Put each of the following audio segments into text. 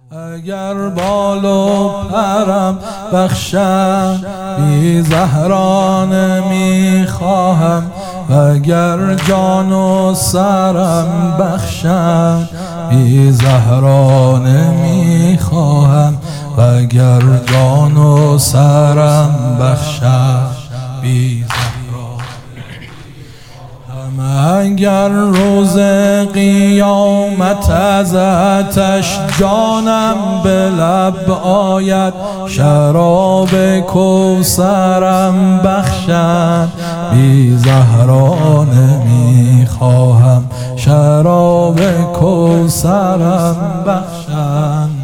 اگر بال و پرم بخشم بی زهرا نمیخواهم، اگر جان و سرم بخشم بی زهرا نمیخواهم، اگر جان و سرم بخشم بی زهرا. اگر روز قیامت از آتش جانم به لب آید، شراب کوثرم بخشند بی زهرا نمیخواهم، شراب کوثرم بخشند.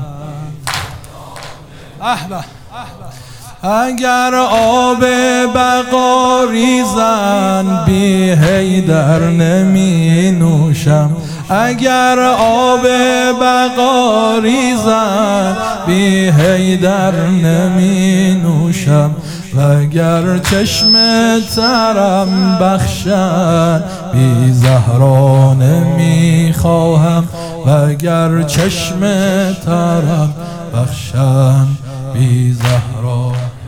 اگر آب بقا ریزن بی حیدر نمی نوشم، اگر آب بقا ریزن بی حیدر نمی نوشم، وگر چشم ترم بخشن بی زهرا نمی خواهم، وگر چشم ترم بخشن بی زهرا.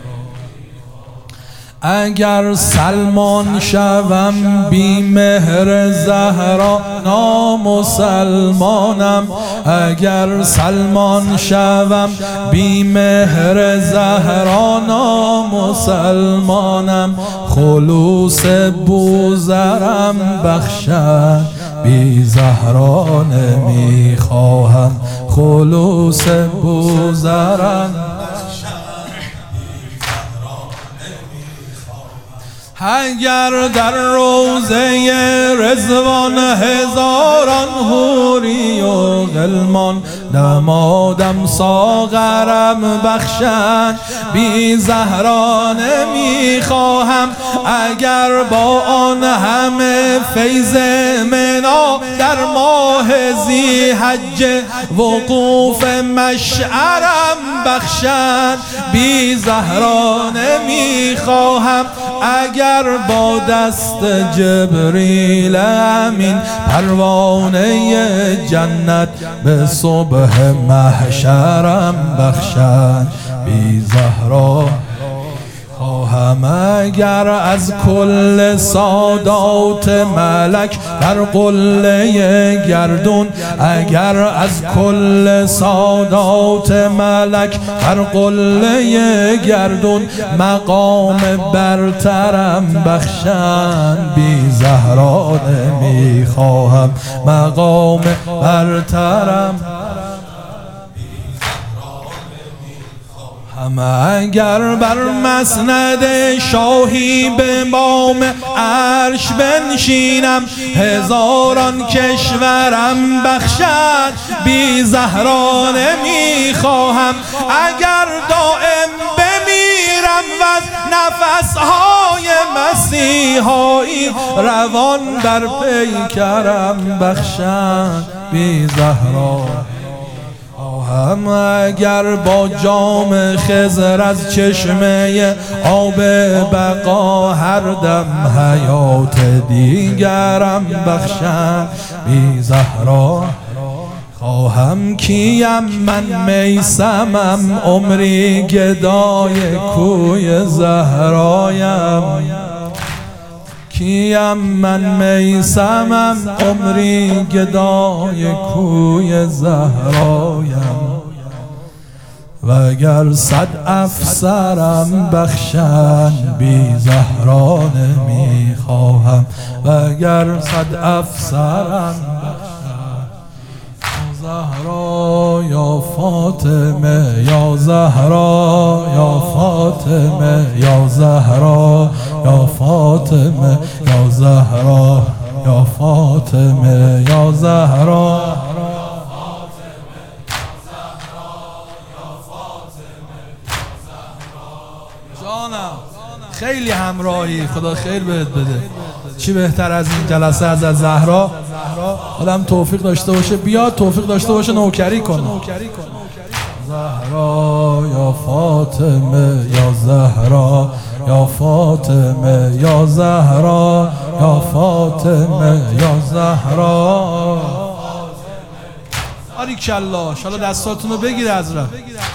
اگر سلمان شوم بی مهر زهرا نامسلمانم، اگر سلمان شوم بی مهر زهرا نامسلمانم، خلوص بوذرم بخشد بی زهرا نمیخواهم، خلوص بوذرم. اگر در روضه رضوان هزاران حوری و غلمان نمادم ساغرم بخشند بی زهرا نمیخواهم، اگر با آن همه فیض منا در ماه ذی حجه وقوف مشعرم بخشند بی زهرا نمیخواهم، اگر با دست جبریل امین پروانه جنت به صبح محشرم بخشند بی زهرا خواهم، اگر از کل سادات ملک در قله گردون، اگر از کل سادات ملک در قله گردون مقام برترم بخشند بی زهرا نمیخواهم، مقام برترم. اگر بر مسند شاهی به بام عرش بنشینم، هزاران کشورم بخشد بی زهرا نمیخواهم، اگر دائم بمیرم و از نفسهای مسیحایی روان بر پیکرم بخشد بی زهرا. اگر با جام خضر از چشمه آب بقا هر دم حیات دیگرم بخشند بی زهرا خواهم، کیم من میسمم عمری گدای کوی زهرایم، کیم من میسمم عمری گدای کوی زهرایم، وگر 100 افسرم بخشند بی زهرا نمیخواهم، وگر 100 افسرم بخشند. زهرا یا فاطمه یا زهرا یا فاطمه یا زهرا یا فاطمه یا زهرا یا فاطمه یا زهرا. جانم خیلی همراهی، خدا خیر بهت بده. چی بهتر از این جلسه از زهرا آدم توفیق داشته باشه بیاد، توفیق داشته باشه نوکری کنه. زهرا یا فاطمه یا زهرا یا فاطمه یا زهرا یا فاطمه یا زهرا. آریکلا، شالا دستاتون رو بگیر حضرت.